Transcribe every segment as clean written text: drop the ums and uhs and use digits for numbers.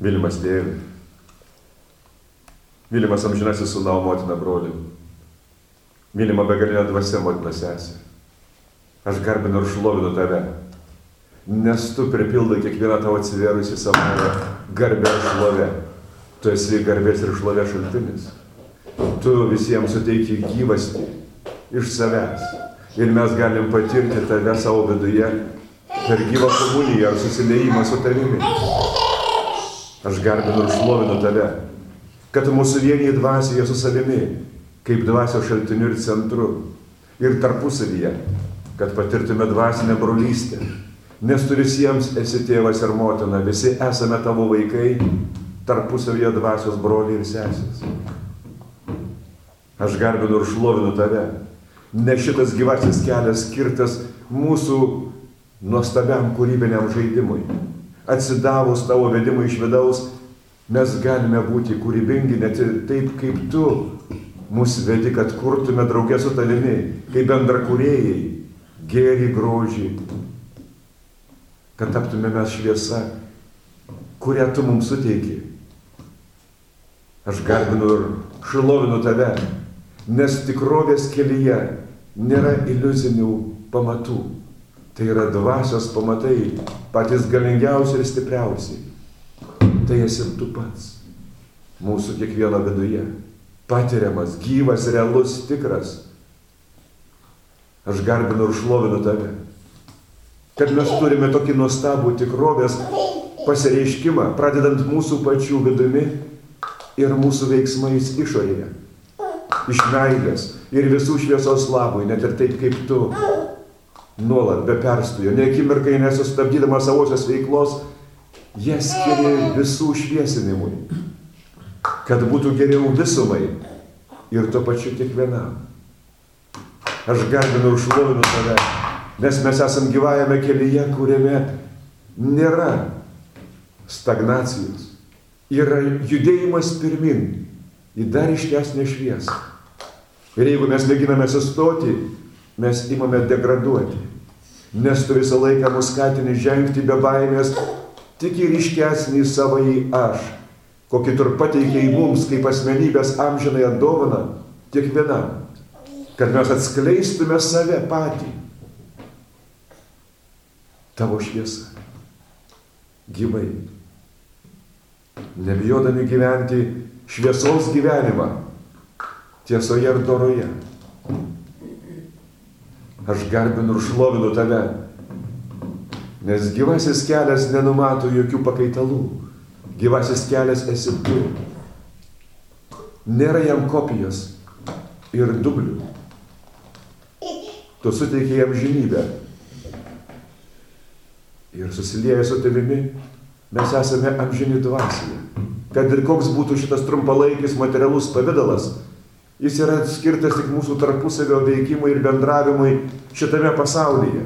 Mylimas tėve, mylimas amžinasis sūnau, motina, broliu, mylima begalinė dvasia, motina, sesė, aš garbinu ir šlovinu tave, nes tu pripildai kiekvieną tavo atsivėrusi savo garbę ir šlovę. Tu esi garbės ir šlovės šaltinis. Tu visiems suteiki gyvastį iš savęs. Ir mes galim patirti tave savo viduje per gyvą komuniją ar susiliejimą su tavimi. Aš garbinu ir šlovinu tave, kad tu mūsų vienyji dvasioje su savimi, kaip dvasios šaltiniu ir centru, ir tarpusavyje, kad patirtume dvasinę brolystę. Nes tu visiems esi tėvas ir motina, visi esame tavo vaikai, tarpusavyje dvasios broliai ir sesės. Aš garbinu ir šlovinu tave, nes šitas gyvasis kelias skirtas mūsų nuostabiam kūrybiniam žaidimui. Atsidavus tavo vedimui iš vidaus, mes galime būti kūrybingi net taip, kaip tu mus vedi, kad kurtume drauge su tavimi, kaip bendrakūrėjai, gėrį, grožį, kad taptume mes šviesa, kurią tu mums suteiki. Aš garbinu ir šlovinu tave, nes tikrovės kelyje nėra iliuzinių pamatų. Tai yra dvasios pamatai, patys galingiausi ir stipriausi. Tai esi tu pats, mūsų kiekvieno viduje, patiriamas, gyvas, realus, tikras. Aš garbinu ir šlovinu tave, kad mes turime tokį nuostabų tikrovės pasireiškimą, pradedant mūsų pačių vidumi ir mūsų veiksmais išorėje. Iš meilės ir visų šviesos labui, net ir taip kaip tu, nuolat be perstojo, ne akimirkai nesustabdydama savosios veiklos, jie skiria visų šviesinimui, kad būtų geriau visumai ir tuo pačiu kiekvienam. Aš garbinu ir šlovinu tave, nes mes esam gyvajame kelyje, kuriame nėra stagnacijos. Yra judėjimas pirmin į dar ryškesnę šviesą. Ir jeigu mes mėginame sustoti, mes imame degraduoti, nes tu visą laiką mus skatini žengti be baimės tik į ryškesnį savąjį aš, kokį tu pateikei mums kaip asmenybės amžinąją dovaną kiekvienam, kad mes atskleistume save patį. Tavo šviesa, gyvai, nebijodami gyventi šviesos gyvenimą, tiesoje ir doroje. Aš garbinu ir šlovinu tave, nes gyvasis kelias nenumato jokių pakaitalų. Gyvasis kelias esi tu. Nėra jam kopijos ir dublių. Tu suteikei amžinybę. Ir susilieję su tavimi, mes esame amžini dvasioje. Kad ir koks būtų šitas trumpalaikis materialus pavidalas, jis yra skirtas tik mūsų tarpusavio veikimui ir bendravimui šitame pasaulyje.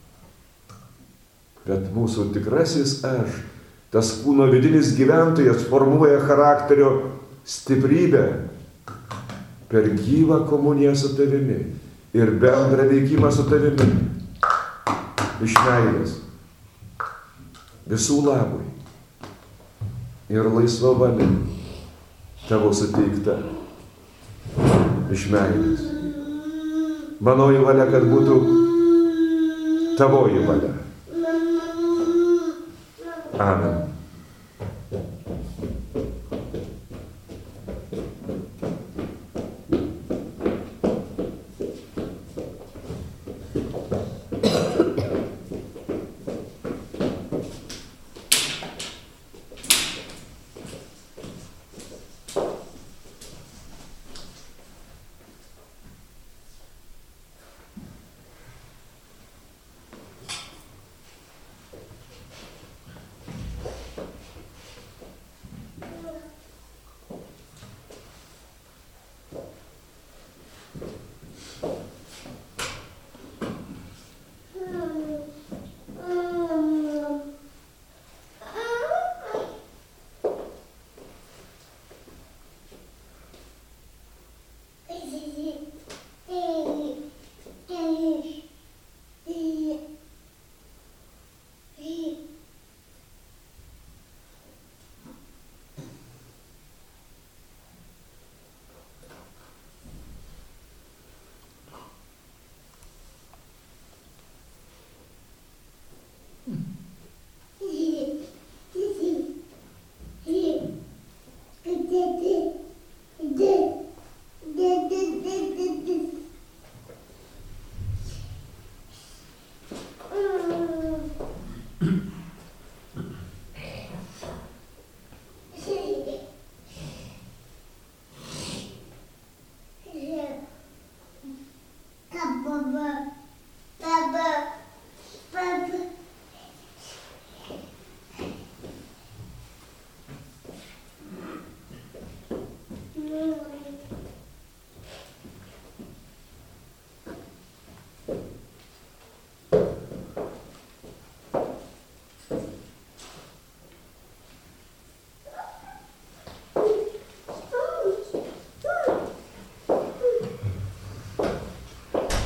Bet mūsų tikrasis aš, tas kūno vidinis gyventojas, formuoja charakterio stiprybę per gyvą komuniją su tavimi ir bendrą veikimą su tavimi. Iš meilės, visų labui ir laisva valia tavo suteikta. Iš meilės. Manoji valia, kad būtų tavoji valia. Amen.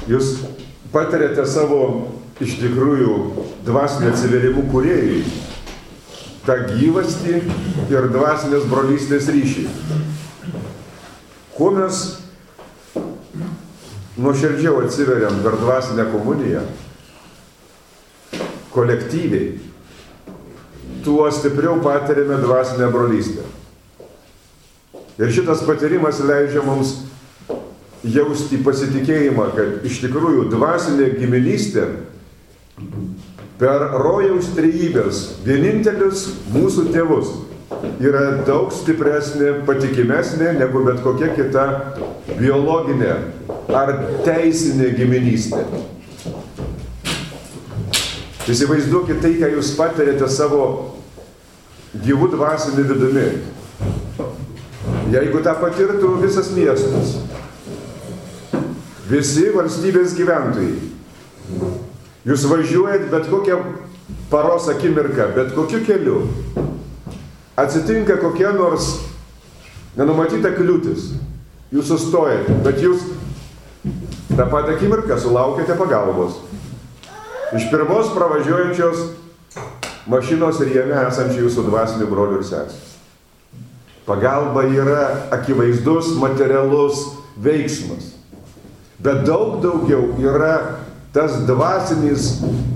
Jūs patiriate savo iš tikrųjų dvasinio atsiverimų kūrėjai, tą gyvastį ir dvasinės brolystės ryšį. Kuo mes nuoširdžiau atsiveriam per dvasinę komuniją, kolektyviai, tuo stipriau patiriame dvasinę brolystę. Ir šitas patyrimas leidžia mums jausti pasitikėjimą, kad iš tikrųjų dvasinė giminystė per rojaus trejybės vienintelius mūsų tėvus yra daug stipresnė, patikimesnė negu bet kokia kita biologinė ar teisinė giminystė. Įsivaizduokite tai, ką jūs patiriate savo gyvų dvasinį vidumi. Jeigu tą patirtų visas miestas, visi valstybės gyventojai, jūs važiuojat bet kokią paros akimirką, bet kokiu keliu, atsitinka kokia nors nenumatyta kliūtis, jūs sustojate, bet jūs tą patį akimirką sulaukėte pagalbos. Iš pirmos pravažiuojančios mašinos ir jame esančių jūsų dvasinių brolių ir sesių. Pagalba yra akivaizdus materialus veiksmas. Bet daug daugiau yra tas dvasinis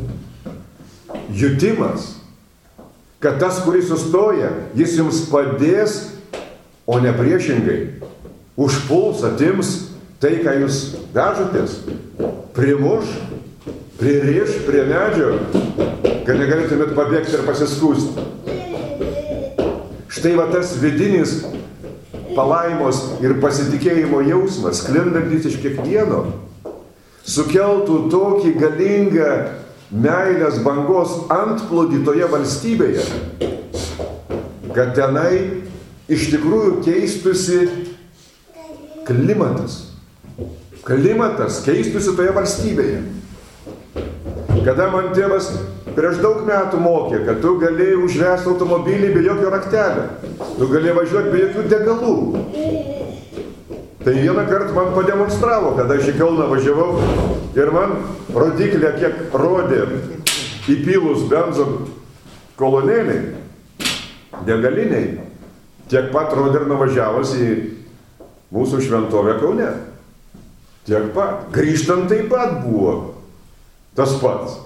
jutimas, kad tas, kuris sustoja, jis jums padės, o ne priešingai. Užpuls, atims tai, ką jūs vežatės, primuš, pririš prie medžio, kad negalėtumėt pabėgti ir pasiskųsti. Štai va tas vidinis palaimos ir pasitikėjimo jausmas, sklindantis iš kiekvieno, sukeltų tokį galingą meilės bangos antplūdį toje valstybėje, kad tenai iš tikrųjų keistųsi klimatas. Klimatas keistųsi toje valstybėje. Kada man tėvas prieš daug metų mokė, kad tu galėjai užvesti automobilį be jokio raktelio, tu galėjai važiuoti be jokių degalų. Tai vieną kartą man pademonstravo, kada aš į Kauną važiavau ir man rodiklė, kiek rodė įpylus benzo kolonėliai, degaliniai, tiek pat rodė ir nuvažiavus į mūsų šventovę Kaune. Tiek pat. Grįžtant taip pat buvo tas pats.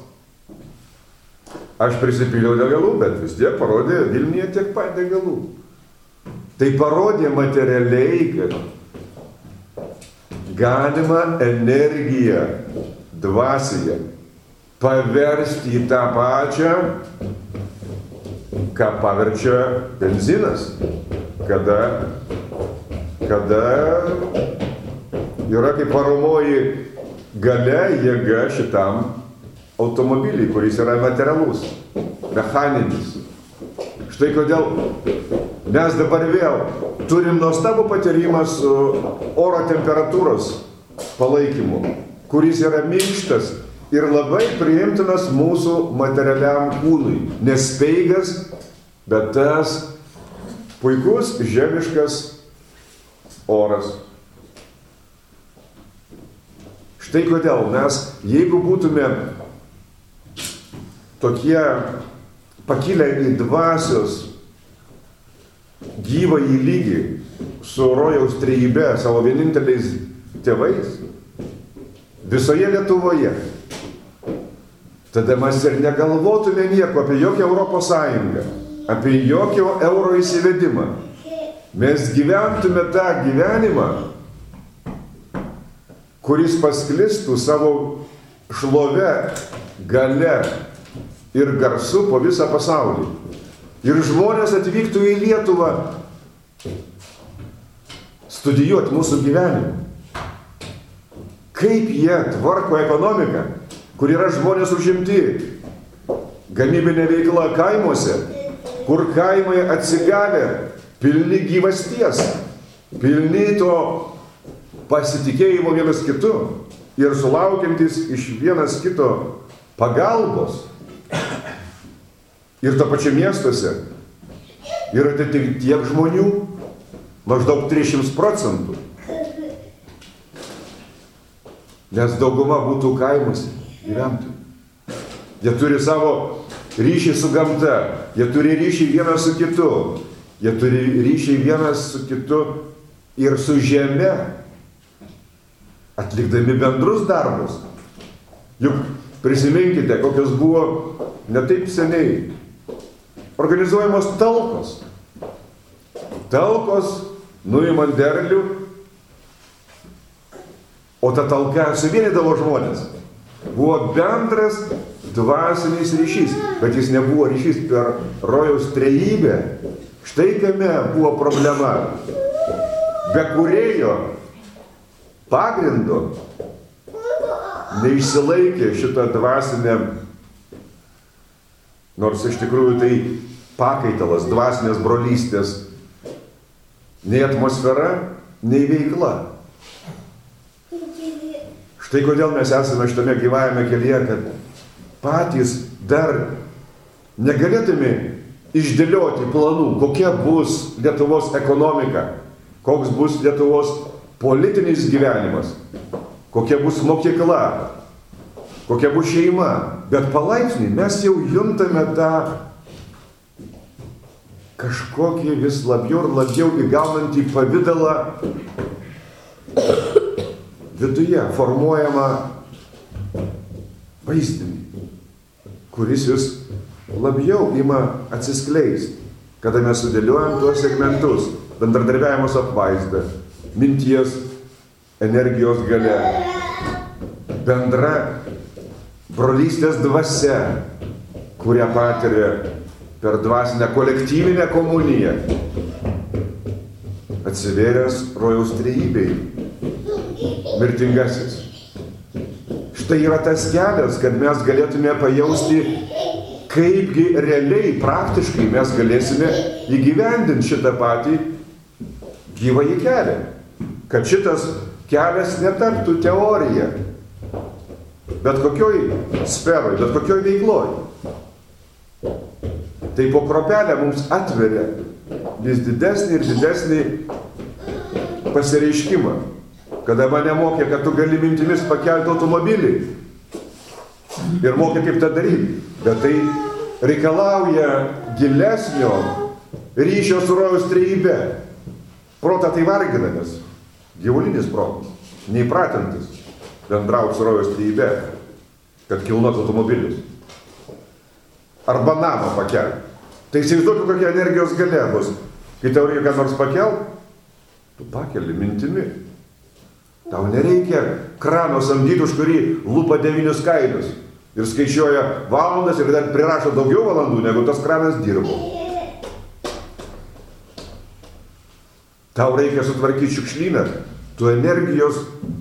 Aš prisipyliau degalų, bet vis tiek parodė Vilniuje tiek pat degalų. Tai parodė materialiai, kad galima energiją dvasioje paversti į tą pačią, ką paverčia benzinas, kada yra kaip varomoji galia, jėga šitam automobilį, kuris yra materialus, mechaninis. Štai kodėl mes dabar vėl turim nuostabų patyrimą su oro temperatūros palaikymu, kuris yra minkštas ir labai priimtinas mūsų materialiam kūnui. Nespeigas, bet tas puikus žemiškas oras. Štai kodėl mes, jeigu būtume tokie pakilę į dvasios gyvąjį lygį su rojaus trejybe, savo vieninteliais tėvais, visoje Lietuvoje, tada mes ir negalvotume nieko apie jokią Europos Sąjungą, apie jokio euro įsivedimą. Mes gyventume tą gyvenimą, kuris pasklistų savo šlove, gale ir garsu po visą pasaulį. Ir žmonės atvyktų į Lietuvą studijuoti mūsų gyvenimą. Kaip jie tvarko ekonomiką, kur yra žmonės užimti, gamybinė veikla kaimuose, kur kaimai atsigavę, pilni gyvasties, pilni to pasitikėjimo vienas kitu ir sulaukiantis iš vienas kito pagalbos. Ir to pačio miestuose yra tiek žmonių, maždaug 300%. nes dauguma būtų kaimuose gyventojų. Jie turi savo ryšį su gamta, jie turi ryšį vienas su kitu, jie turi ryšį vienas su kitu ir su žeme, atlikdami bendrus darbus. Juk prisiminkite, kokios buvo ne taip seniai organizuojamos talkos. Talkos nuimant derlių, o ta talka suvienydavo žmonės. Buvo bendras dvasinis ryšys, bet jis nebuvo ryšys per rojaus trejybę. Štai kame buvo problema. Be kūrėjo pagrindo neišsilaikė šitą dvasinę, nors iš tikrųjų tai pakaitalas dvasinės brolystės, nei atmosfera, nei veikla. Štai kodėl mes esame šitame gyvajame kelyje, kad patys dar negalėtume išdėlioti planų, kokia bus Lietuvos ekonomika, koks bus Lietuvos politinis gyvenimas, kokia bus mokykla, kokia bus šeima. Bet palaipsniui mes jau juntame tą kažkokį vis labiau ir labiau įgaunantį pavidalą viduje formuojama vaizdinį, kuris vis labiau ima atsiskleisti, kada mes sudėliojam tuos segmentus, bendradarbiavimo su apvaizda, minties, energijos galia, bendra brolystės dvasia, kurią patiria per dvasinę kolektyvinę komuniją, atsivėręs rojaus trejybei, mirtingasis. Štai yra tas kelias, kad mes galėtume pajausti, kaipgi realiai, praktiškai mes galėsime įgyvendinti šitą patį gyvąjį kelią. Kad šitas kelias netaptų teorija, bet kokioj sferoj, bet kokioj veikloj. Tai po kropelę mums atveria vis didesnį ir didesnį pasireiškimą. Kada mane mokė, kad tu gali mintimis pakelti automobilį ir mokė, kaip tą daryti. Bet tai reikalauja gilesnio ryšio su rojaus trejybe. Protą tai vargina, nes gyvulinis protas, neįpratintis bendrauti su rojaus trejybe, kad kilnot automobilius. Arba namą pakelti. Tai įsivaizduoju, kokia energijos galia bus. Kai tau reikia ką nors pakelt, tu pakeli mintimi. Tau nereikia krano samdyti, už kurį lupa 9 kailius ir skaičiuoja valandas ir dar prirašo daugiau valandų, negu tas kranas dirbo. Tau reikia sutvarkyti šiukšlyną, tu energijos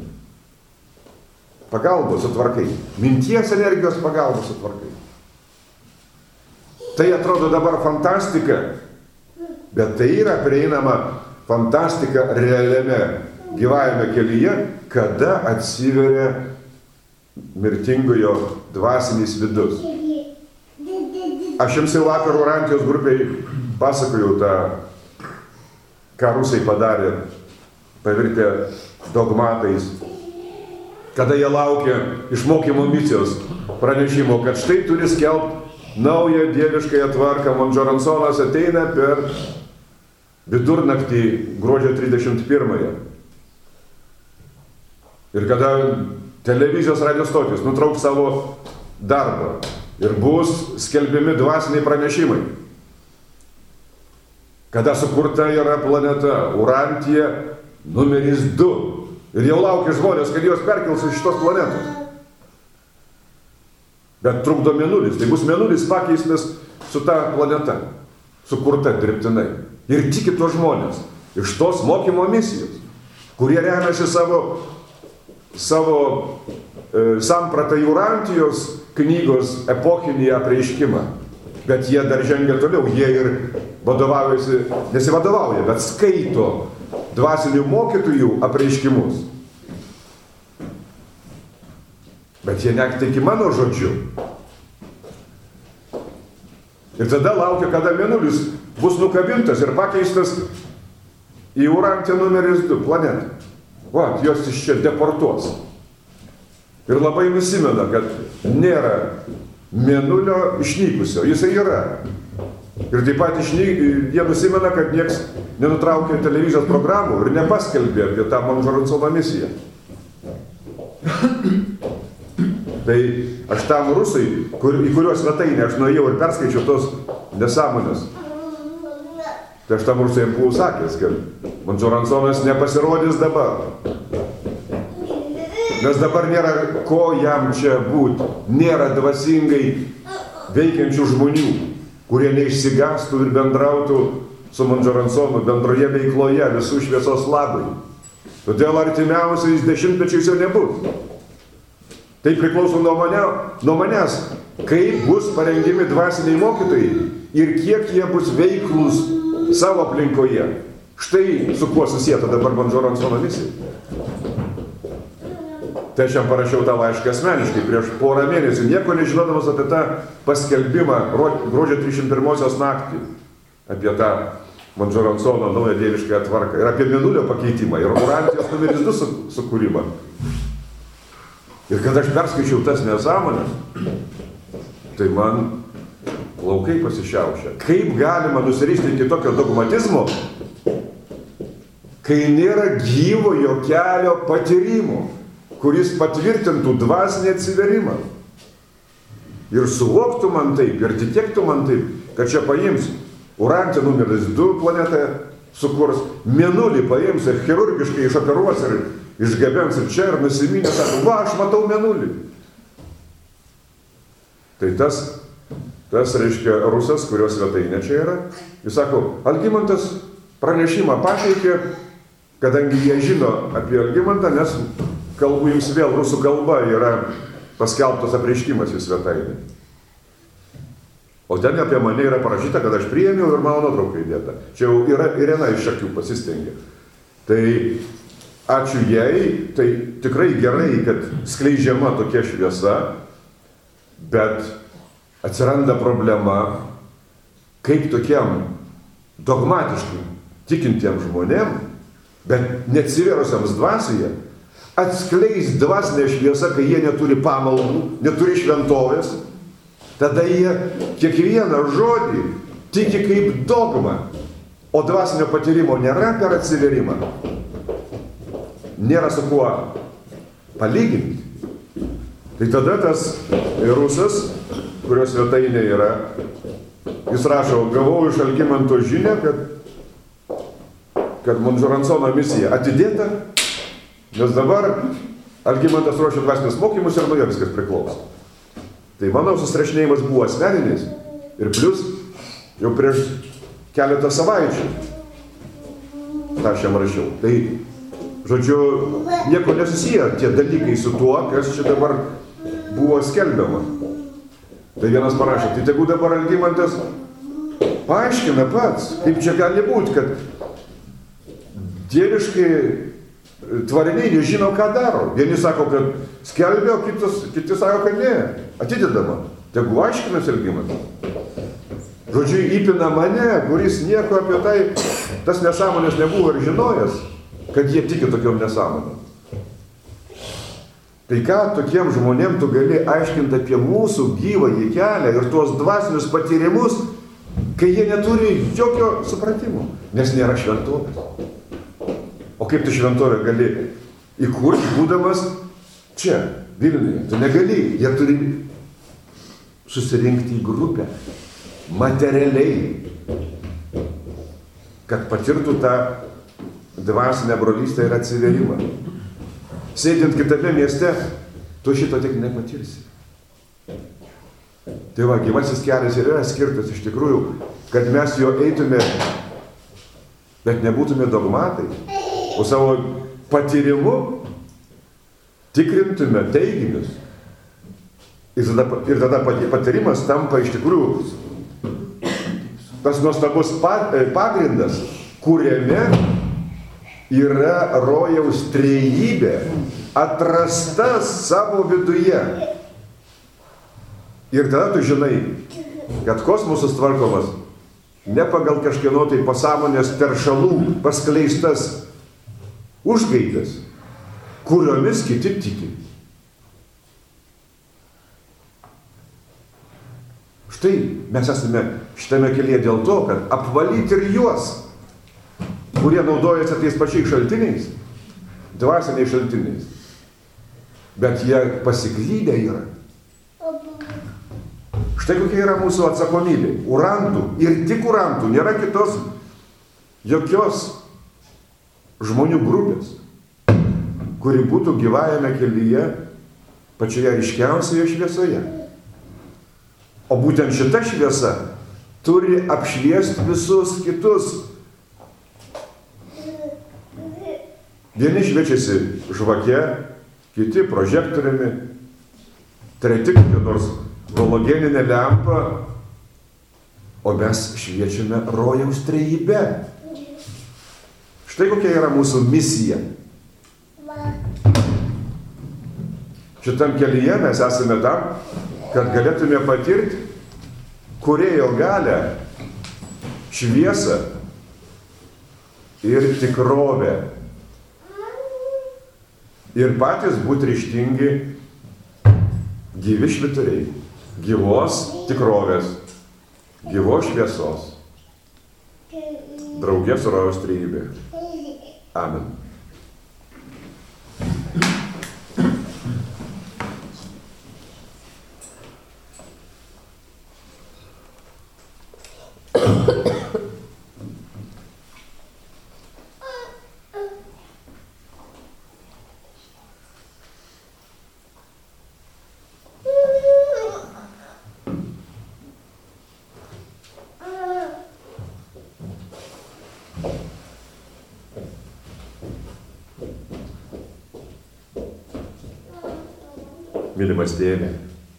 pagalbos sutvarkai, minties energijos pagalbos sutvarkai. Tai atrodo dabar fantastika, bet tai yra prieinama fantastika realiame gyvajame kelyje, kada atsiveria mirtingojo dvasinis vidus. Aš jums jau vakar Urantijos grupiai pasakojau tą, ką rusai padarė, pavirtę dogmatais, kada jie laukia iš mokymo misijos pranešimo, kad štai turi skelbti naują dieviškąją tvarką. Mondžoransonas ateina per vidurnaktį gruodžio 31-ąją. Ir kada televizijos radio stotis nutrauks savo darbą ir bus skelbiami dvasiniai pranešimai. Kada sukurta yra planeta Urantija numeris 2. Ir jau laukia žmonės, kad jos perkels iš šitos planetos. Bet trukdo mėnulis. Tai bus mėnulis pakeistas su ta planeta, sukurta dirbtinai. Ir tiki tuos žmonės iš tos mokymo misijos, kurie remiasi savo sampratą Urantijos knygos epochinį apreiškimą. Bet jie dar žengia toliau, jie ir vadovaujasi, nesivadovauja, bet skaito dvasinių mokytojų apreiškimus. Bet jie netiki mano žodžiu. Ir tada laukia, kada mėnulis bus nukabintas ir pakeistas į Urantiją numeris 2 planetą. Vat, jos iš čia deportuos. ir labai nusimena, kad nėra mėnulio išnykusio, jisai yra. Ir taip pat jie nusimena, kad nieks nenutraukė televizijos programų ir nepaskelbė apie tą Monžaransono misiją. Tai aš tam rusai, į kuriuos svetainę aš nuėjau ir perskaičiau tos nesąmonės. Tai aš tam rusai buvau sakęs, kad Monžaransonas nepasirodys dabar. Nes dabar nėra ko jam čia būti. Nėra dvasingai veikiančių žmonių, kurie neišsigastų ir bendrautų su Monžaransonu bendroje veikloje visų šviesos labui. Todėl artimiausiais dešimtmečiais jau nebus. Tai priklauso nuo manęs, kaip bus parengiami dvasiniai mokytojai ir kiek jie bus veiklūs savo aplinkoje. Štai su kuo susieta dabar Monžaransono misija. Tai aš jam parašiau tą laišką asmeniškai prieš porą mėnesių, nieko nežinodamas apie tą paskelbimą gruodžio 31 naktį, apie tą Monžaransono naują dieviškąją tvarką ir apie mėnulio pakeitimą ir Urantijos numeris 2 sukūrimą. Ir kad aš perskaičiau tas nesąmonės, tai man plaukai pasišiaušia. Kaip galima nusirišti iki tokio dogmatizmo, kai nėra gyvojo kelio patyrimo, kuris patvirtintų dvasinį atsiverimą. Ir suvoktų man taip, ir tikėktų man taip, kad čia paims Urantija numeris 2 planetą sukurs, mėnulį paims ir chirurgiškai išoperuos ir išgabens ir čia ir nusiminė, sako, va, aš matau mėnulį. Tai tas reiškia rusas, kurio svetainė čia yra, jis sako, Algimantas pranešimą pateikė, kadangi jie žino apie Algimantą, nes kalbu jums vėl, rusų kalba yra paskelbtas apreiškimas į svetainę. O ten apie mane yra parašyta, kad aš priėmiau ir mano nuotrauka įdėta. Čia jau yra Irena iš Šakių pasistengė. Tai ačiū jai, tai tikrai gerai, kad skleidžiama tokia šviesa, bet atsiranda problema, kaip tokiam dogmatiškai tikintiem žmonėm, bet neatsiverusiams dvasioje, atskleis dvasinę šviesą, kai jie neturi pamaldų, neturi šventovės, tada jie kiekvieną žodį tiki kaip dogmą, o dvasinio patyrimo nėra per atsiverimą. Nėra su kuo palyginti. Tai tada tas rusas, kurio svetainė yra, jis rašo, gavau iš Algimanto žinią, kad Monžaransono misija atidėta, nes dabar Algimantas ruošia dvasinius mokymus ir nuo jo viskas priklauso. Tai mano susirašinėjimas buvo asmeninis ir plius jau prieš keletą savaičių tą aš jam rašiau. Tai, žodžiu, nieko nesusiję tie dalykai su tuo, kas čia dabar buvo skelbiama. Tai vienas parašė, tai tegu dabar Algimantas paaiškina pats, kaip čia gali būti, kad dieviškai tvariniai nežino, ką daro. Vieni sako, kad skelbė, o kiti sako, kad ne. Atidedama. Tegu aiškinasi Algimantas. Žodžiu, įpina mane, kuris nieko apie tai, tas nesąmonės nebuvo ir žinojęs, kad jie tiki tokiom nesąmonėm. Tai ką tokiem žmonėm tu gali aiškinti apie mūsų gyvąjį kelią ir tuos dvasinius patyrimus, kai jie neturi jokio supratimo, nes nėra šventovės. O kaip tu šventovę gali įkurti, būdamas čia, Vilniuje? Tu negali, jie turi susirinkti į grupę, materialiai, kad patirtų tą dvasinę brolystę ir atsiverimą. Sėdint kitame mieste, tu šito tik nepatirsi. Tai va, gyvasis kelias ir yra skirtas iš tikrųjų, kad mes jo eitume, bet nebūtume dogmatai, o savo patyrimu tikrintume teiginius. Ir tada patyrimas tampa iš tikrųjų tas nuostabus pagrindas, kuriame yra rojaus trejybė, atrastas savo viduje. Ir tada tu žinai, kad kosmosas tvarkomas ne pagal kažkieno tai pasąmonės teršalų paskleistas užgaidas, kuriomis kiti tiki. Štai mes esame šitame kelyje dėl to, kad apvalyti ir juos, kurie naudojasi tais pačiais šaltiniais, dvasiniais šaltiniais. Bet jie pasiklydę yra. Štai kokia yra mūsų atsakomybė. Urantų ir tik urantų, nėra kitos jokios žmonių grupės, kuri būtų gyvajame kelyje pačioje ryškiausioje šviesoje. O būtent šita šviesa turi apšviesti visus kitus. Vieni šviečiasi žvake, kiti prožektoriumi, treti kokią nors halogeninę lempą, o mes šviečiame rojaus trejybe. Štai kokia yra mūsų misija. Šitam kelyje mes esame tam, kad galėtume patirti Kūrėjo galią, šviesą ir tikrovę. Ir patys būti ryžtingi gyvi švyturiai, gyvos tikrovės, gyvos šviesos, drauge su rojaus trejybe. Amen. Mylimas tėve,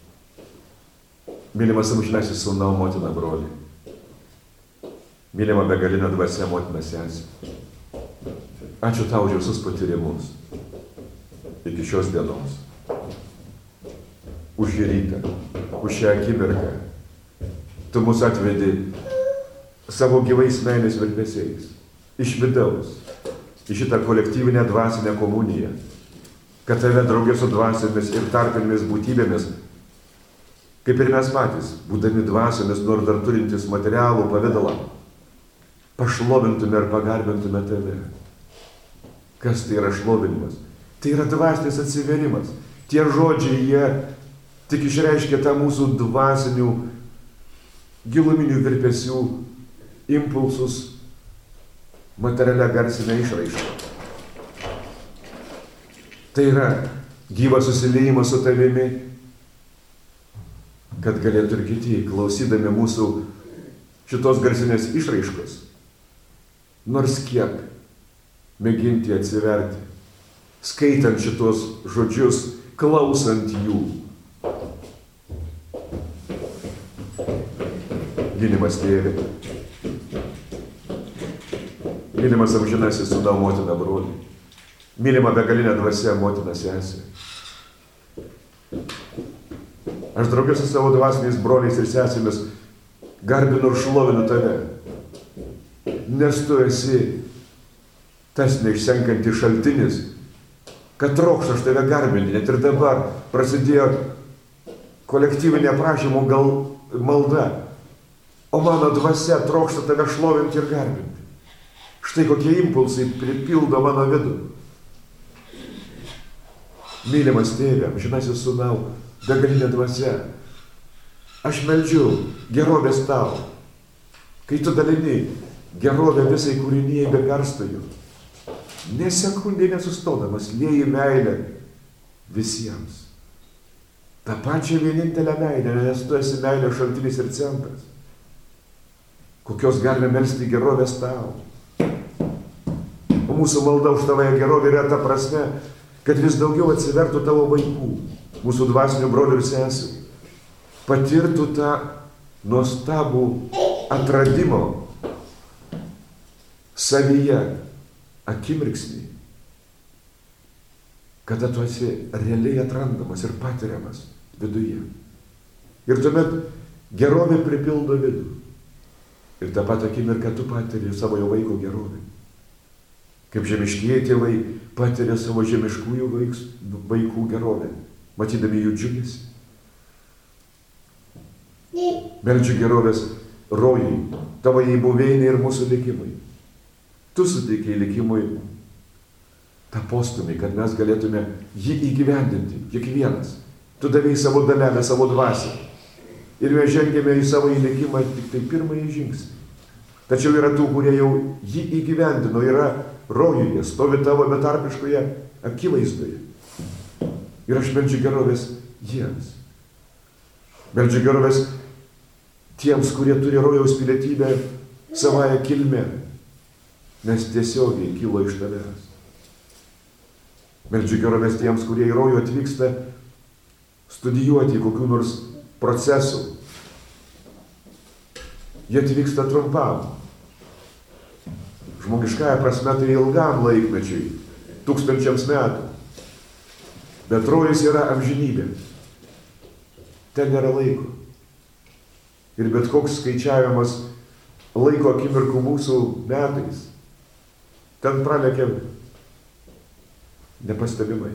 mylimas amžinasis sūnau, motina, broli, mylima begalinė dvasia, motina, sesė. Ačiū tau už visus patyrimus iki šios dienos. Už šį rytą, už šią akimirką. Tu mus atvedi savo gyvais meilės virpesiais, iš vidaus, į šitą kolektyvinę dvasinę komuniją, kad tave draugė su dvasiomis ir tarpinėmis būtybėmis, kaip ir mes patys, būdami dvasiomis, nors dar turintys materialų pavidalą, pašlovintume ir pagarbintume tave. Kas tai yra šlovinimas? Tai yra dvasinis atsiverimas. Tie žodžiai, jie tik išreiškia tą mūsų dvasinių, giluminių virpesių impulsus materialia garsinę išraišką. Tai yra gyvas susiliejimas su tavimi, kad galėtų ir kiti, klausydami mūsų šitos garsinės išraiškos, nors kiek mėginti atsiverti, skaitant šitos žodžius, klausant jų. Mylimas tėve, mylimas amžinasis sūnau, motina, broli, mylima begalinė dvasia, motina, sesė. Aš draugė su savo dvasiniais broliais ir sesėmis garbinu ir šlovinu tave, nes tu esi tas neišsenkantis šaltinis, kad trokšta aš tave garbinti. Net ir dabar prasidėjo kolektyvinė prašymų malda, o mano dvasia trokšta tave šlovinti ir garbinti. Štai kokie impulsai pripildo mano vidų. Mylimas tėve, amžinasis sūnau, begalinė dvasia, aš meldžiu gerovės tau, kai tu dalini gerovę visai kūrinijai be perstųjų, ne sekundė nesustodamas lieji meilę visiems. Ta pačia vienintelė meilė, nes tu esi meilės šaltinis ir centras. Kokios galime melsti gerovės tau. O mūsų malda už tavąją gerovę yra ta prasme, kad vis daugiau atsivertų tavo vaikų, mūsų dvasinių brolių ir sesių, patirtų tą nuostabų atradimo savyje akimirksnį, kada tu esi realiai atrandamas ir patiriamas viduje. Ir tuomet gerovė pripildo vidų. Ir tą pat akimirką tu patiri savo vaiko gerovę. Kaip žemiškieji tėvai patiria savo žemiškųjų vaikų gerovę, matydami jų džiugesį. Meldžiu gerovės rojui, tavajai buveinė ir mūsų likimui. Tu suteikiai likimui tą postumį, kad mes galėtume jį įgyvendinti, kiekvienas. Tu davei savo dalelę, savo dvasią. Ir mes žengėme į savo įlikimą tik tai pirmąjį žingsnį. Tačiau yra tų, kurie jau jį įgyvendino, yra rojuje, stovi tavo betarpiškoje akivaizdoje. Ir aš meldžiu gerovės jiems. Meldžiu gerovės tiems, kurie turi rojaus pilietybę savąją kilmę, nes tiesiogiai kilo iš tavęs. Meldžiu gerovės tiems, kurie į rojų atvyksta studijuoti kokių nors procesų. Jie atvyksta trumpam. Žmogiškąja prasme tai ilgam laikmečiui, tūkstančiams metų. Bet rojus yra amžinybė. Ten nėra laiko. Ir bet koks skaičiavimas laiko akimirkų mūsų metais, ten pralekia nepastebimai.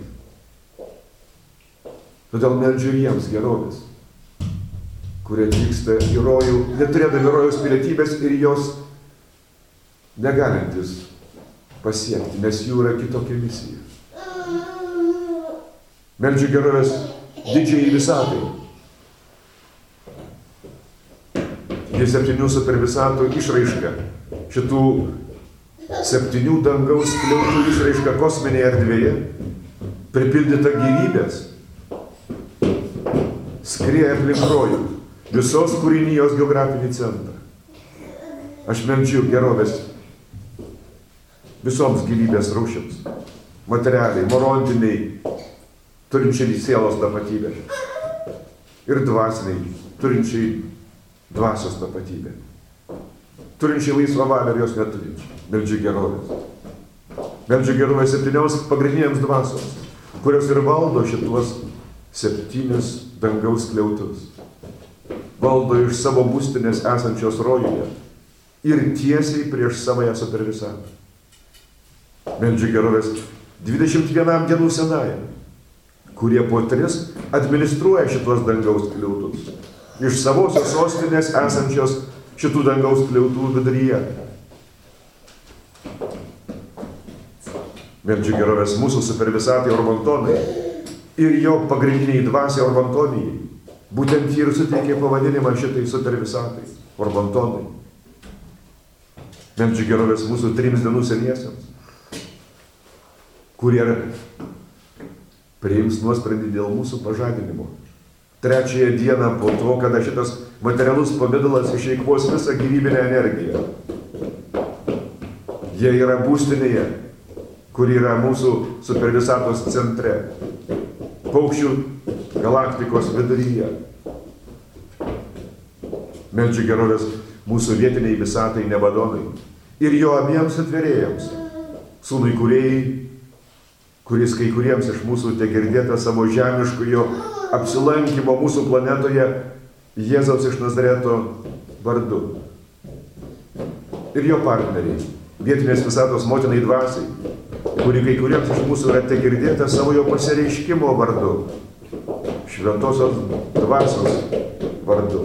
Todėl meldžiu jiems gerovės, kurie atvyksta į rojų, neturėdami rojaus pilietybės ir jos negalintis pasiekti, nes jų yra kitokia misija. Meldžiu gerovės didžiai visatai. Jie 7 supervisatų išraiška, šitų 7 dangaus skliautų išraiška kosminėje erdvėje, pripildyta gyvybės, skrieja aplink rojų, visos kūrinijos geografinį centrą. Aš meldžiu gerovės visoms gyvybės rūšims, materialiai, morontiniai, turinčiai sielos tapatybę ir dvasiniai, turinčiai dvasios tapatybę, turinčiai laisvą valią ir jos neturinčiai. Meldžiu gerovės. Meldžiu gerovės 7 pagrindinėms dvasioms, kurios ir valdo šituos 7 dangaus skliautus. Valdo iš savo būstinės esančios rojuje ir tiesiai prieš savąją supervisatą. Meldžiu gerovės 21 dienų senajam, kurie po 3 administruoja šitos dangaus skliautus. Iš savosios sostinės esančios šitų dangaus skliautų viduryje. Meldžiu gerovės mūsų supervisatai Ormontonai ir jo pagrindiniai dvasiai Ormontonijai. Būtent jį ir suteikė pavadinimą šitai supervisatai Ormontonai. Meldžiu gerovės mūsų 3 dienų seniesiems, kurie priims nuosprendį dėl mūsų pažadinimo. 3 dieną po to, kada šitas materialus pavidalas išeikvos visą gyvybinę energiją. Jie yra būstinėje, kuri yra mūsų supervisatos centre, paukščių galaktikos viduryje. Meldžiu gerovės mūsų vietiniai visatai Nebadonai ir jo abiems atverėjams, sūnui kūrėjai, kuris kai kuriems iš mūsų te girdėta savo žemiškojo apsilankymo mūsų planetoje Jėzaus iš Nazareto vardu. Ir jo partneriai, vietinės visatos motinai dvasiai, kuri kai kuriems iš mūsų yra te girdėta savo jo pasireiškimo vardu, šventosios dvasios vardu.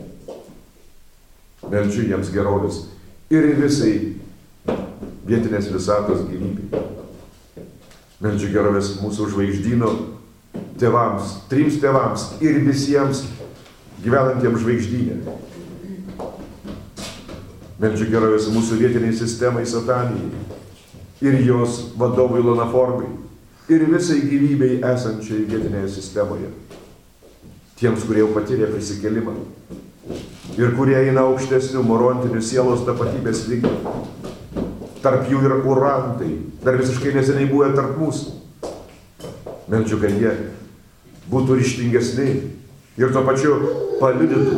Meldžiu jiems gerovės ir visai vietinės visatos gyvybei. Meldžiu gerovės mūsų žvaigždyno tėvams, 3 tėvams ir visiems gyvenantiems žvaigždynė. Meldžiu gerovės mūsų vietiniai sistemai Satanijai ir jos vadovui Lonaformai ir visai gyvybei esančiai vietinėje sistemoje. Tiems, kurie jau patyrė prisikelimą ir kurie eina aukštesnių morontinių sielos tapatybės lygių. Tarp jų yra urantai, dar visiškai neseniai buvę tarp mūsų. Meldžiu, kad jie būtų ryžtingesni ir tuo pačiu paliudytų,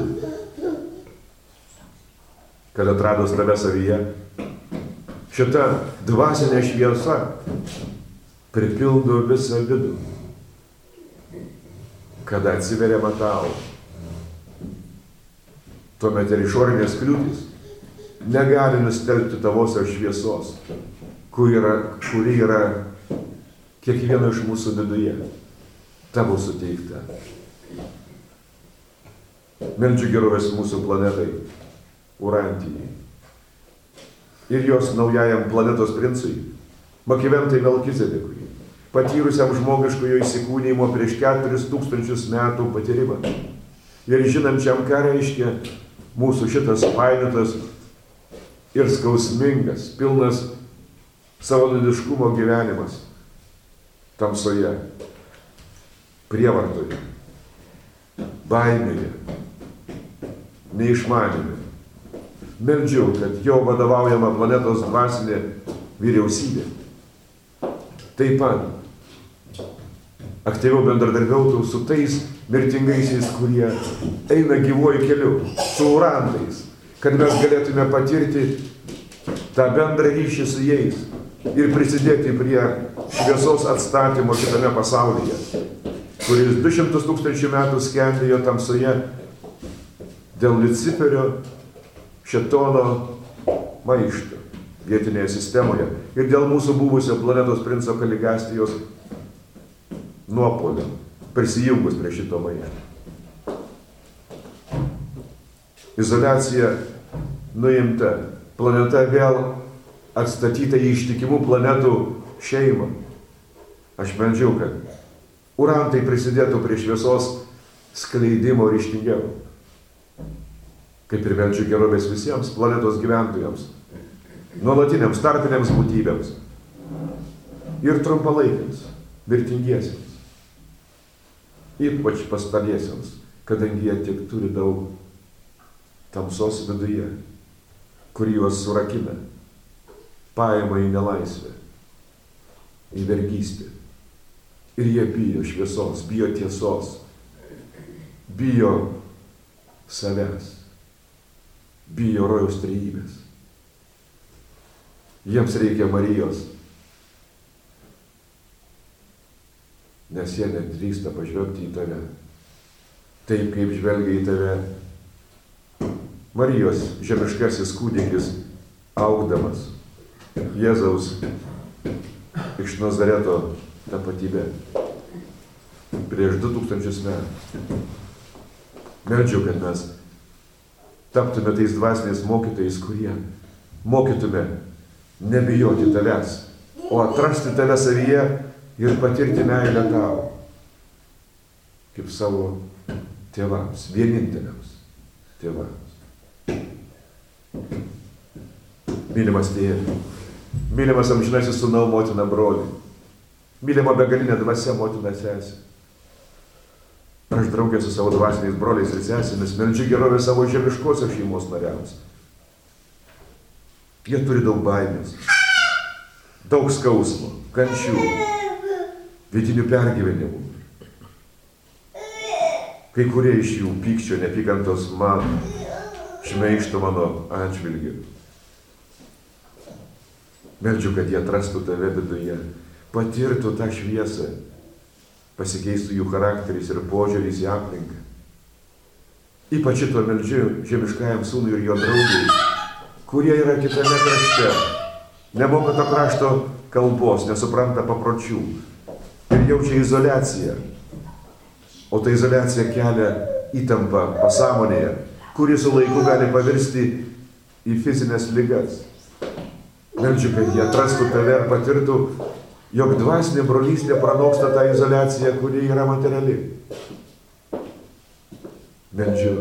kad atradus tave savyje, šita dvasinė šviesa pripildo visą vidų, kada atsiveriama tau. Tuomet ir išorinės kliūtys negali nustelbti tavosios šviesos, kuri yra kiekvieno iš mūsų viduje, tavo suteikta. Meldžiu gerovės mūsų planetai, Urantijai. Ir jos naujajam planetos princui, Makiventai Melkizedekui, patyrusiam žmogiškojo įsikūnijimo prieš 4000 metų patyrimą. Ir žinančiam, ką reiškia mūsų šitas painiotas ir skausmingas, pilnas savanaudiškumo gyvenimas tamsoje, prievartoje, baimėje, neišmanymė. Meldžiu, kad jo vadovaujama planetos dvasinė vyriausybė taip pat aktyviau bendradarbiautų su tais mirtingaisiais, kurie eina gyvuoju keliu, su urantais, kad mes galėtume patirti tą bendrą ryšį su jais ir prisidėti prie šviesos atstatymo šitame pasaulyje, kuris 200 000 metų skendėjo tamsoje dėl Liuciferio šėtono maišto vietinėje sistemoje ir dėl mūsų buvusio planetos princo Kaligastijos nuopuolio, prisijungus prie šito maišto. Izoliacija nuimta, planeta vėl atstatyta į ištikimų planetų šeimą. Aš meldžiau, kad urantai prisidėtų prie šviesos skleidimo ryžtingiau. Kaip ir meldžiu gerovės visiems planetos gyventojams, nuolatiniams, tarpiniams būtybėms ir trumpalaikiams, mirtingiesiems, ypač pastariesiems, kadangi jie tik turi daug tamsos viduje, kur juos surakina, paima į nelaisvę, į vergystę. Ir jie bijo šviesos, bijo tiesos, bijo savęs, bijo rojaus trejybės. Jiems reikia Marijos, nes jie nedrįsta pažvelgti į tave, taip kaip žvelgia į tave Marijos žemiškasis kūdikis, augdamas Jėzaus iš Nazareto tapatybė prieš 2000 metų. Meldžiu, kad mes taptume tais dvasiniais mokytojais, kurie mokytume nebijoti tavęs, o atrasti tave savyje ir patirti meilę tau, kaip savo tėvams, vieninteliams tėvams. Mylimas tėve, mylimas amžinasis sūnau, motina, broli, mylima begalinė dvasia, motina, sesė. Aš draugė su savo dvasiniais broliais ir sesėmis meldžiu gerovę savo žemiškosios šeimos nariams. Jie turi daug baimės, daug skausmo, kančių, vidinių pergyvenimų. Kai kurie iš jų pykčio, neapykantos man, šmeižto mano atžvilgiu. Meldžiu, kad jie atrastų tave viduje, patirtų tą šviesą, pasikeistų jų charakteris ir požiūris į aplinką. Ypač šito meldžiu žemiškajam sūnui ir jo draugiai, kurie yra kitame krašte, nemoka to krašto kalbos, nesupranta papročių ir jaučia izoliaciją. O ta izoliacija kelia įtampą pasąmonėje, kuri su laiku gali pavirsti į fizinės ligas. Meldžiu, kad jie atrastų tave ir patirtų, jog dvasinė brolystė pranoksta tą izoliaciją, kuri yra materiali. Meldžiu,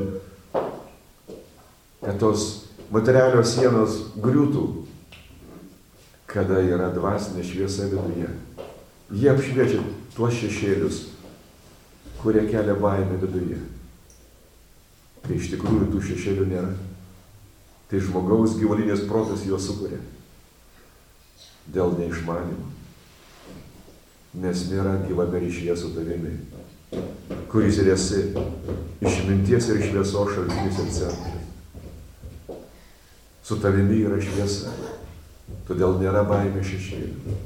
kad tos materialios sienos griūtų, kada yra dvasinė šviesa viduje. Jie apšviečia tuos šešėlius, kurie kelia baimę viduje. Kai iš tikrųjų tų šešėlių nėra, tai žmogaus gyvulinis protas juos sukuria dėl neišmanimo. Nes nėra gyvame ryšyje su tavimi, kuris ir esi išminties ir šviesos šaltinis ir centras. Su tavimi yra šviesa, todėl nėra baimė šešėlių.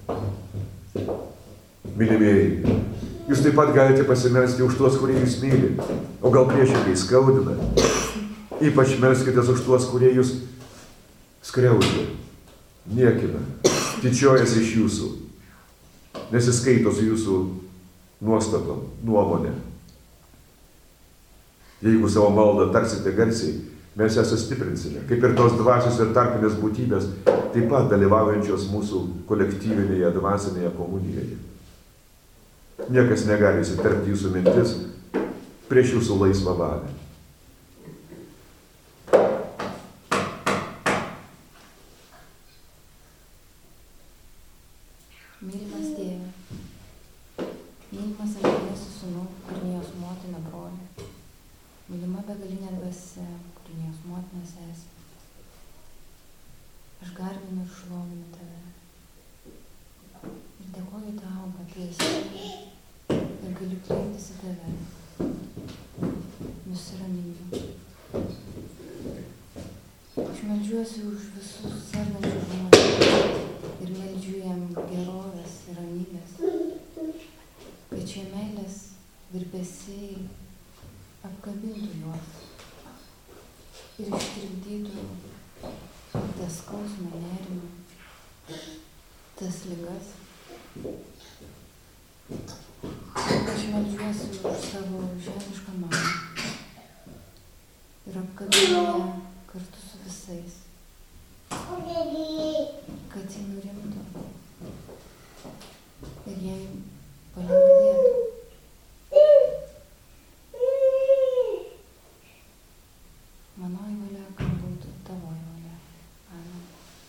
Mylimieji, jūs taip pat galite pasimelsti už tuos, kurie jūs myli, o gal priešingai skaudina. Ypač melskitės už tuos, kurie jūs skriaudžia, niekina, tyčiojasi iš jūsų, nesiskaito su jūsų nuostatom, nuomonė. Jeigu savo maldą tarsite garsiai, mes ją sustiprinsime, kaip ir tos dvasios ir tarpinės būtybės, taip pat dalyvaujančios mūsų kolektyvinėje dvasinėje komunijoje. Niekas negali įsiterpti jūsų mintis prieš jūsų laisvą valią. Mylimas Tėve, mylimas Amžinasis Sūnau, kūrinijos motina, broli, mylima begalinė dvasia, kūrinijos motina, sesė. Aš garbinu ir šlovinu Tave. Ir dėkoju Tau, kad Tu esi ir galiu kreiptis į Tave. Nusiraminiu. Aš meldžiuosi už visus sergančius žmones ir meldžiu jam gerovės ir ramybės, kad šie meilės virpesiai apkabintų juos ir ištirpdytų tas skausmą, nerimą, tas ligas. Aš meldžiuosi už savo žemišką mamą ir apkabinu ją kartu su visais, kad ji nurimtų ir jai palengvėtų. Manoji valia, kad būtų Tavoji valia. Amen.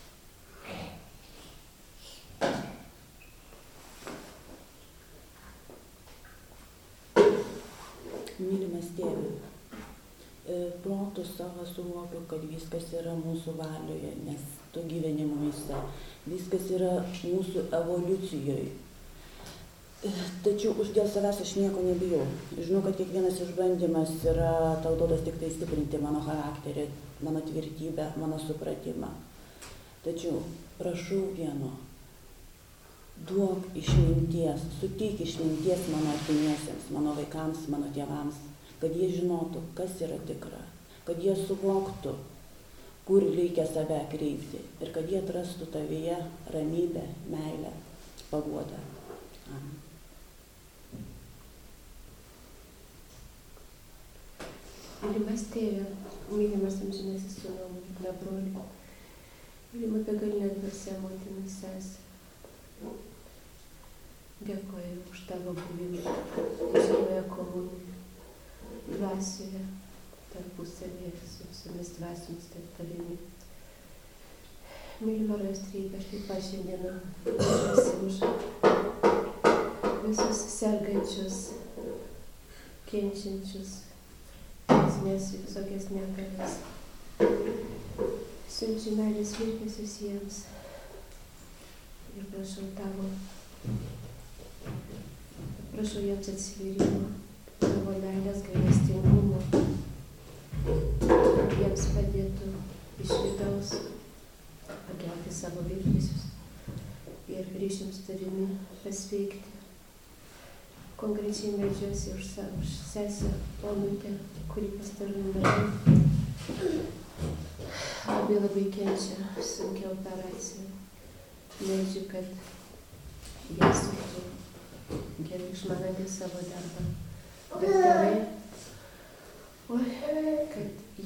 Mylimas Tėve, protu savo suvokiu, kad viskas yra mūsų valioje, nes Tu gyveni mumyse. Viskas yra mūsų evoliucijoje. Tačiau už dėl savęs aš nieko nebijau. Žinau, kad kiekvienas išbandymas yra tau duotas tik tai stiprinti mano charakterį, mano tvirtybę, mano supratimą. Tačiau prašau vieno. Duok išminties, suteik išminties mano artimiesiems, mano vaikams, mano tėvams, kad jie žinotų, kas yra tikra, kad jie suvoktų, kur reikia save kreipti ir kad jie atrastų Tavyje ramybę, meilę, paguodą. Amen. Mylimas Tėve, mylimas Amžinasis Sūnau, mylima broli, mylima begalinė dvasia, motina, sesė. Dėkoju už Tavo buvimą, gyvoje komunijoje, dvasioje, tarpusavėje su visomis dvasiomis tarp Tavimi. Mylima Rojastrybė, aš taip pat šiandieną meldžiuosi už visus sergančius, kenčiančius, visokias negalias. Siunčiu meilės virpesius jiems ir prašau jiems atsivėrimo, Tavo meilės gailestingumo, jiems padėtų iš vidaus pakelti savo virpesius ir ryšium su Tavimi pasveikti. Konkrečiai meldžiuosi už sesę Onutę, kuri pastaruoju metu labai kenčia sunkia operacija. Meldžiu, kad jie suktų gerai išmanantį savo darbą. Daktarai, kad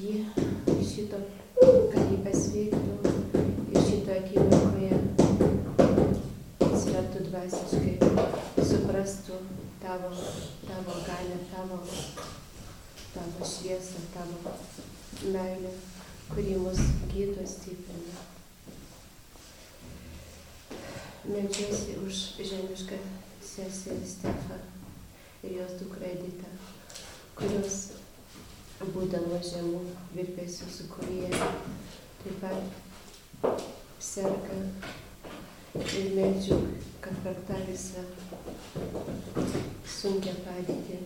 jį pasveiktų ir šito akimirkoje atsiremtų dvasiškai, suprastų Tavo galią, Tavo šviesą, Tavo meilę, kuri mus gydo, stiprina. Meldžiuosi už žemišką seserį Stefą ir jos dukrą Editą, kurios būdavo žemų virpesių sūkuryje, taip pat serga ir meldžiu, kad per tą visą sunkią padėtį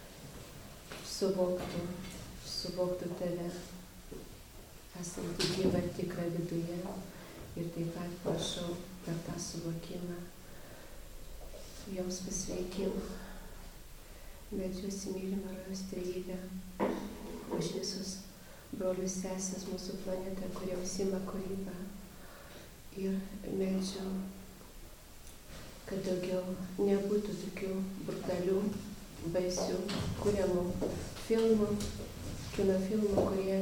suvoktų Tave, esantį gyvą tikrą viduje, ir taip pat prašau per tą suvokimą joms pasveikimą. Meldžiuosi mylimą Rojaus Trejybę už visus brolius sesės mūsų planetą, kurie užsiima kūrybą. Ir meldžiu, kad daugiau nebūtų tokių brutalių, baisių, kuriamų filmų, kino filmų,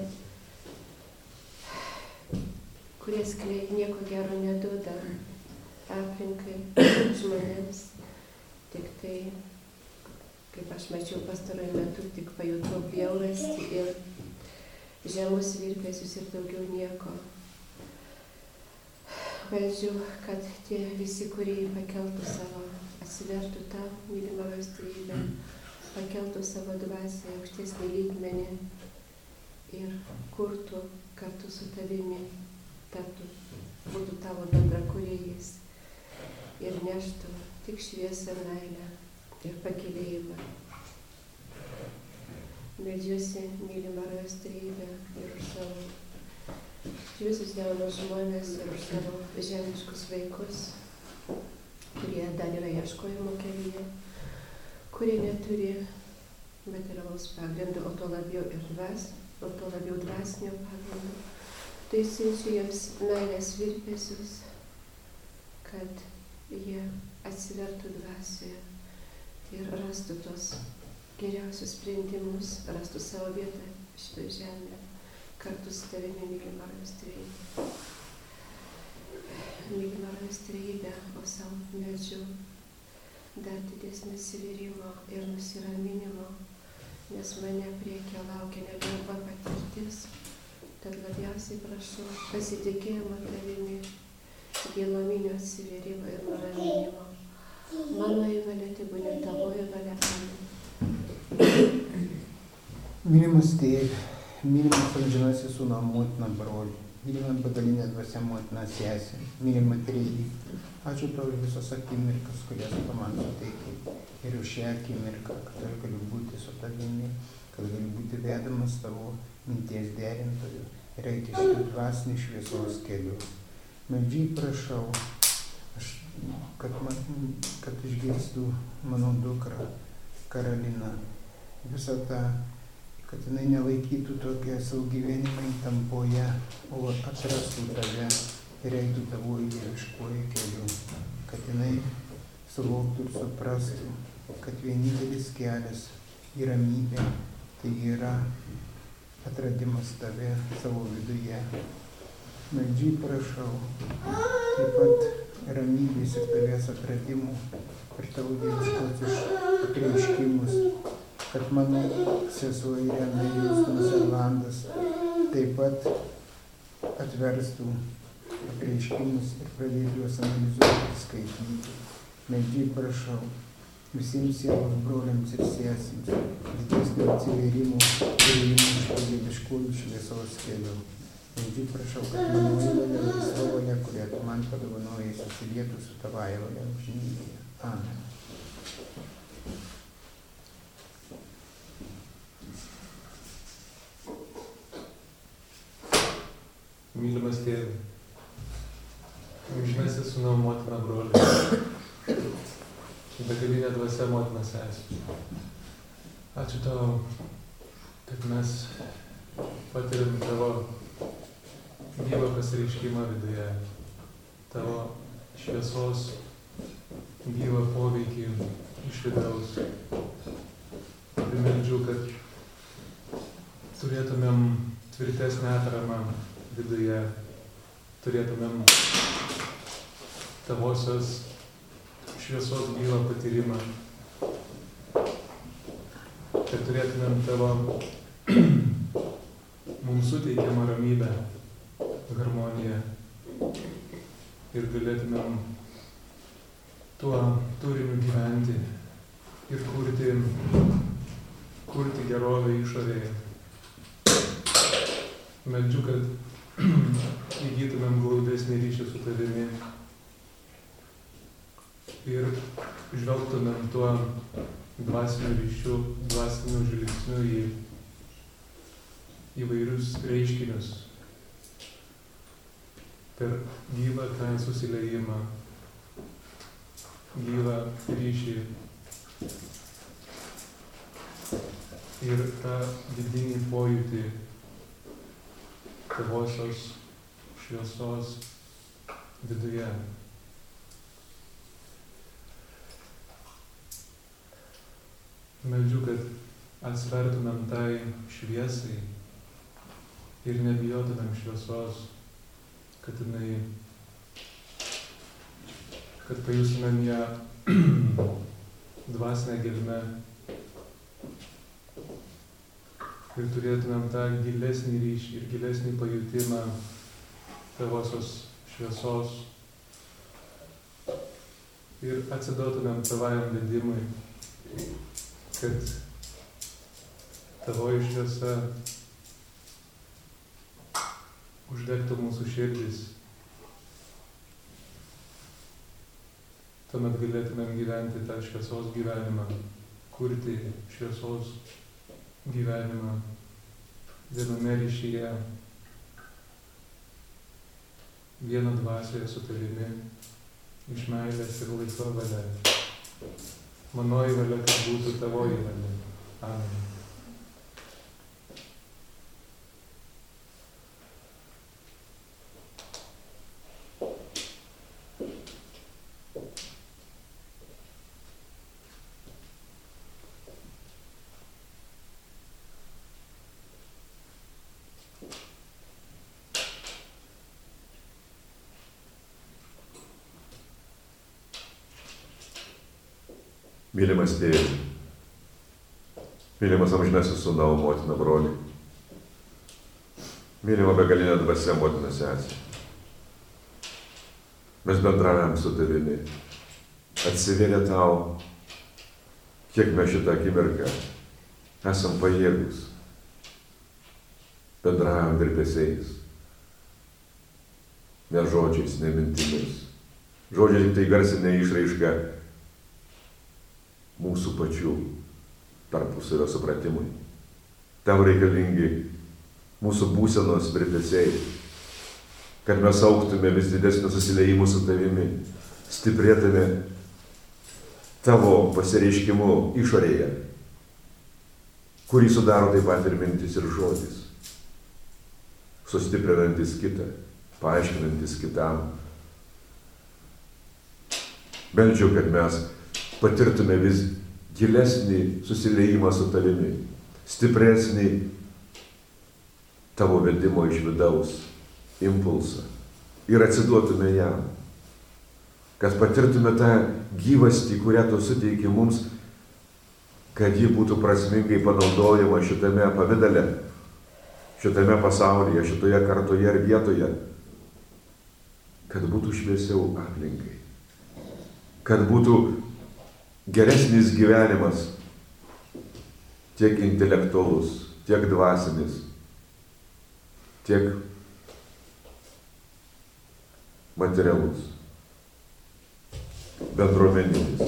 kurie nieko gero neduoda aplinkai, žmonėms. Tik tai, kaip aš mačiau pastaruoju metu, tik pajutau bjaurastį ir žemus virpesius ir daugiau nieko. Meldžiu, kad tie visi, kurie pakeltų savo, atsivertų tą mylimos trejybę, pakeltų savo dvasią į aukštesnį lygmenį ir kurtų kartu su tavimi, būtų tavo bendrakūrėjais ir neštų tik šviesą, meilę ir pakylėjimą. Meldžiuosi mylimos trejybę ir už savo visus jaunus žmonės ir už savo žemiškus vaikus, kurie dar yra ieškojimo kelyje, kurie neturi materialaus pagrindo, o to labiau dvasinio pagrindo. Tai siunčiu jiems meilės virpesius, kad jie atsivertų dvasioje ir rastų tos geriausius sprendimus, rastų savo vietą šitoje žemėje. Kartu su tavimi, mylimos trejybė. Mylimos trejybė, o savo meldžiu dar didesnio atsivėrimo ir nusiraminimo, nes mane priekyje laukia nelengva patirtis. Tad labiausiai prašau pasitikėjimo tavimi, giluminio atsivėrimo ir nuraminimo. Mano įvalia tebūnie tavoji valia. Mylimas tėve, mylimas amžinasis sūnau, motina, broli, mylima begalinė dvasia, motina, sesė, mylima trejybė. Ačiū tau už visas akimirkas, kurias tu man suteikai. Ir už šią akimirką, kad aš galiu būti su tavimi, kad galiu būti vedamas tavo minties derintojų ir eiti šitų dvasinių šviesos kelių. Meldžiai prašau, kad išgirstų mano dukrą, Karoliną, visą tą, kad jinai nelaikytų tokią savo gyvenimą įtampoje, o atrastų tave ir eitų tavo dieviškuoju keliu. Kad jinai suvoktų ir suprastų, kad vienintelis kelias į ramybę tai yra atradimas tave savo viduje. Meldžiai prašau taip pat ramybės ir tavęs atradimų ir tavo dieviškosius apreiškimus, kad mano sesuo Irena ir Justinas Erlandas taip pat atverstų apreiškimus ir pradėtų juos analizuoti ir skaityti. Meldžiai prašau visiems sielos broliams ir sesėms didesnio atsivėrimo ir ėjimo iš dieviškųjų šviesos kelių. Meldžiai prašau, kad mano valia ir laisva valia, kurią tu man padovanojai, susilietų su tavąja valia amžinybėje. Amen. Mylimas tėve, amžinasis sūnau, motina, broli, begalinė dvasia, motina, sesė. Ačiū tau, kad mes patiriam tavo gyvą pasireiškimą viduje, tavo šviesos gyvą poveikį iš vidaus. Ir meldžiu, kad turėtumėm tvirtesnę atramą viduje, turėtumėm tavosios šviesos gyvą patyrimą, kad turėtumėm tavo mums suteikiamą ramybę, harmoniją ir galėtumėm tuo turiniu gyventi ir kurti gerovę išorėje. Meldžiu, kad įgytumėm glaudesnį ryšį su tavimi ir žvelgtumėm tuo dvasiniu ryšiu, dvasiniu žvilgsniu į įvairius reiškinius per gyvą tą susiliejimą, gyvą ryšį ir tą vidinį pojūtį tavosios šviesos viduje. Meldžiu, kad atsvertumėm tai šviesai ir nebijotumėm šviesos, kad pajustumėm ją dvasinę gelmę ir turėtumėm tą gilesnį ryšį ir gilesnį pajutimą tavosios šviesos ir atsiduotumėm tavajam vedimui, kad tavoji šviesa uždegtų mūsų širdis. Tuomet galėtumėm gyventi tą šviesos gyvenimą, kurti šviesos gyvenimą viename ryšyje, vieno dvasioje su tavimi, iš meilės ir laisva valia. Manoji valia, kad būtų tavoji valia. Amen. Mylimas tėve, mylimas amžinasis sūnau, motina, broli, mylima begalinė dvasia, motina, sesė. Mes bendraujam su tavimi, atsivėrė tau, kiek mes šitą akimirką esam pajėgus, bendraujam virpesiais, ne žodžiais, ne mintimis. Žodžiai tik tai garsinė išraiška mūsų pačių tarpusavio supratimui. Tam reikalingi mūsų būsenos virpesiai, kad mes augtume vis didesnio susiliejimu su tavimi, stiprėtume tavo pasireiškimu išorėje, kurį sudaro taip pat ir mintis ir žodis, sustiprinantis kitą, paaiškinantis kitam. Meldžiu, kad mes patirtume vis gilesnį susiliejimą su tavimi, stipresnį tavo vedimo iš vidaus impulsą ir atsiduotume jam, kad patirtume tą gyvastį, kurią tu suteiki mums, kad ji būtų prasmingai panaudojama šitame pavidale, šitame pasaulyje, šitoje kartoje ir vietoje, kad būtų šviesiau aplinkai, kad būtų geresnis gyvenimas, tiek intelektualus, tiek dvasinis, tiek materialus, bendruomeninis.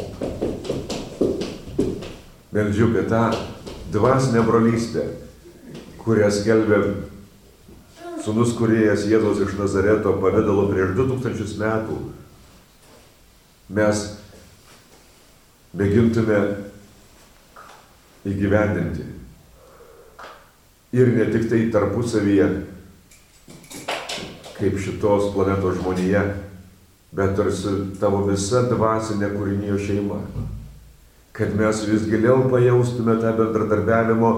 Meldžiu, kad tą dvasinę brolystę, kurią skelbė sūnus kūrėjas Jėzaus iš Nazareto pavidalo prieš 2000 metų, mes mėgintume įgyvendinti. Ir ne tik tai tarpusavyje, kaip šitos planetos žmonija, bet ir su tavo visa dvasinė kūrinijo šeima. Kad mes vis giliau pajaustume tą bendradarbiavimo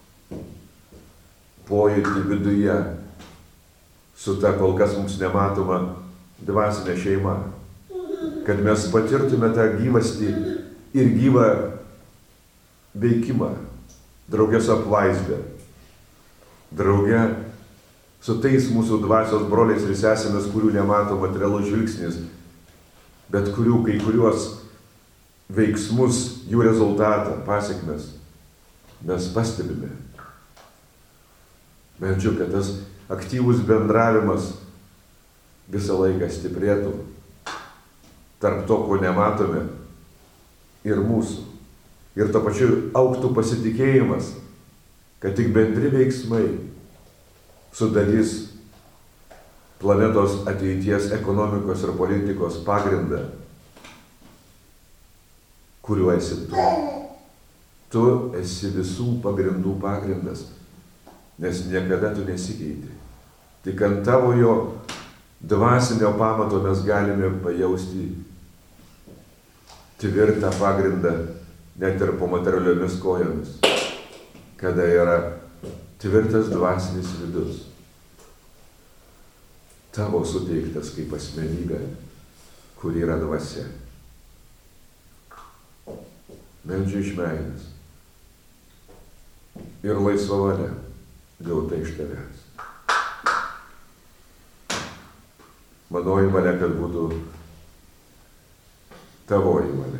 pojūtį viduje su ta kol kas mums nematoma dvasinė šeima. Kad mes patirtume tą gyvastį ir gyvą veikimą, drauge su apvaizda, drauge su tais mūsų dvasios broliais ir sesėmis, kurių nemato materialus žvilgsnis, bet kurių kai kuriuos veiksmus, jų rezultatą, pasiekmes mes pastebime. Meldžiu, kad tas aktyvus bendravimas visą laiką stiprėtų tarp to, ko nematome, ir mūsų. Ir to pačiu augtų pasitikėjimas, kad tik bendri veiksmai sudarys planetos ateities ekonomikos ir politikos pagrindą, kuriuo esi tu. Tu esi visų pagrindų pagrindas, nes niekada tu nesikeiti. Tik ant tavojo dvasinio pamato mes galime pajausti tvirtą pagrindą net ir po materialiomis kojomis. kada yra tvirtas dvasinis vidus, tavo suteiktas kaip asmenybė, kur yra dvasia. Meldžiu iš meilės ir laisva valia gauta iš tavęs. Manoji valia, kad būtų tavoji valia.